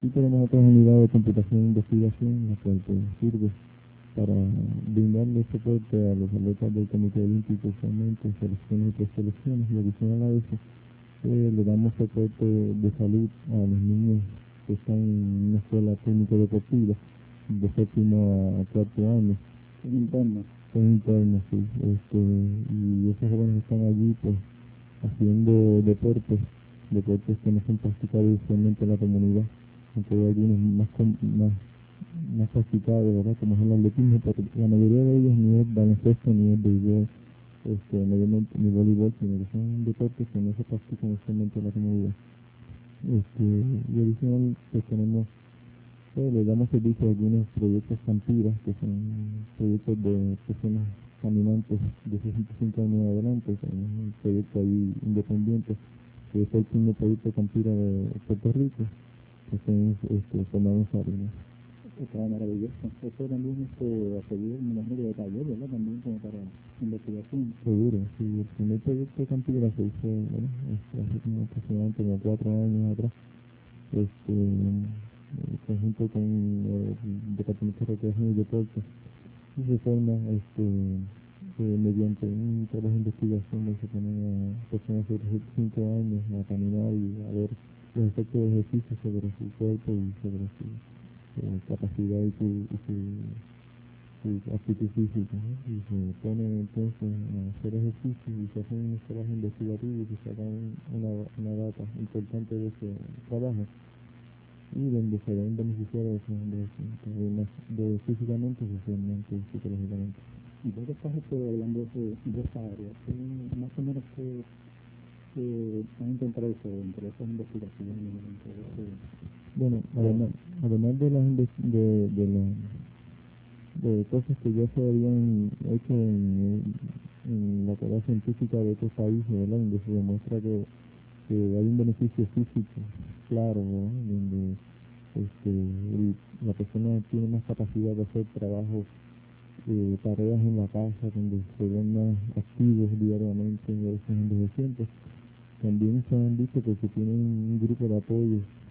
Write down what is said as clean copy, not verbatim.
Y tenemos otras unidades de computación e investigación, la cual pues, sirve para brindarle soporte a los atletas del Comité Olímpico, usualmente selecciones y preselecciones, y adicional a eso, le damos soporte de salud a los niños que están en una escuela técnico deportiva de séptimo a cuarto año. Es interno. Son internos, sí. Y esos jóvenes están allí pues haciendo deportes que no son practicados usualmente en la comunidad, aunque hay algunos más practicados, ¿verdad? Como es el atletismo, pero la mayoría de ellos ni es baloncesto ni es béisbol, mayormente ni voleibol, sino que son deportes que no se practican usualmente en la comunidad. Y adicional, pues tenemos, le damos servicio a algunos proyectos Campiras, que son proyectos de personas caminantes de 65 años en adelante, que es un proyecto ahí independiente, que es el primer proyecto Campira de Puerto Rico, que son formados en Salinas. Está maravilloso. Eso también apoyó, me imagino que de taller, ¿verdad? También como para investigación. Seguro, sí, el primer proyecto Campira se hizo, bueno, hace como aproximadamente como 4 años atrás, en conjunto con el Departamento de Recreación y Deportes, y se forma, mediante un trabajo de investigación donde se ponen a personas de 35 años a caminar y a ver los efectos del ejercicio sobre su cuerpo y sobre su capacidad y su actitud física, ¿no? Y se ponen entonces a hacer ejercicio y se hacen unos trabajos investigativos y se sacan una data importante de ese trabajo y donde se ven beneficiarios de físicamente, socialmente y psicológicamente. Y vos que estás hablando de esa área, más o menos que han intentado eso, entre esas investigaciones, entre ese... Bueno, además de cosas que ya se habían hecho en la carrera científica de otros países, ¿verdad? Donde se demuestra que hay un beneficio físico claro, ¿no? Donde la persona tiene más capacidad de hacer trabajo, tareas en la casa, donde se ven más activos diariamente y a veces envejecientes. También se han visto que se tienen un grupo de apoyo